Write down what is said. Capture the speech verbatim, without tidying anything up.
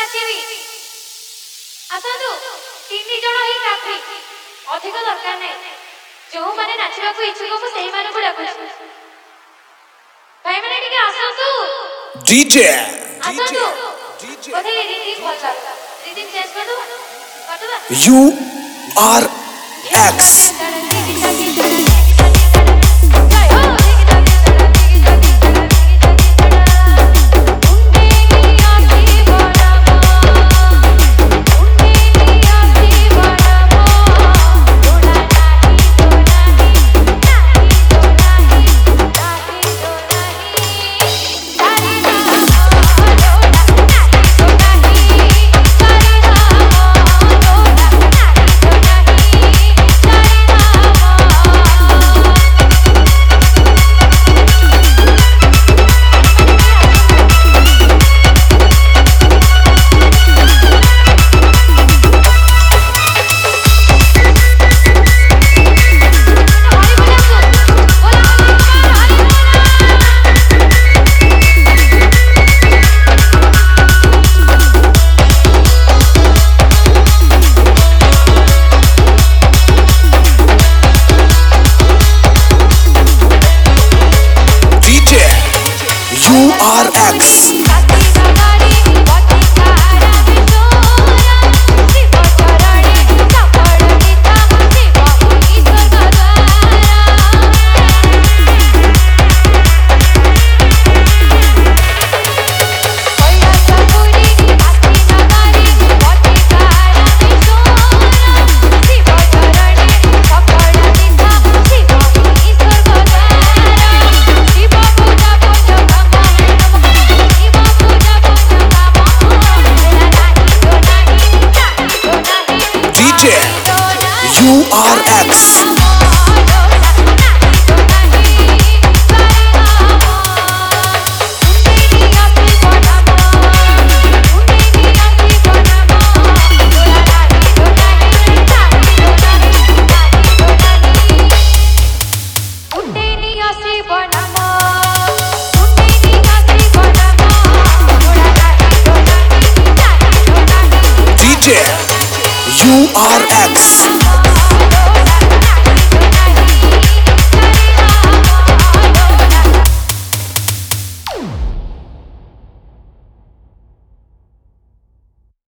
नाचिबी आसतु तीन जण ही काफी अधिक दरकार नहीं जो माने नाचिबा को इच्छुक को सही माने को डाकुछ भाई माने टिके आसतु डीजे आसतु बोले रीति बोलता रीति चेंज कर दो कर दो U R X U R X U R X DJ U R x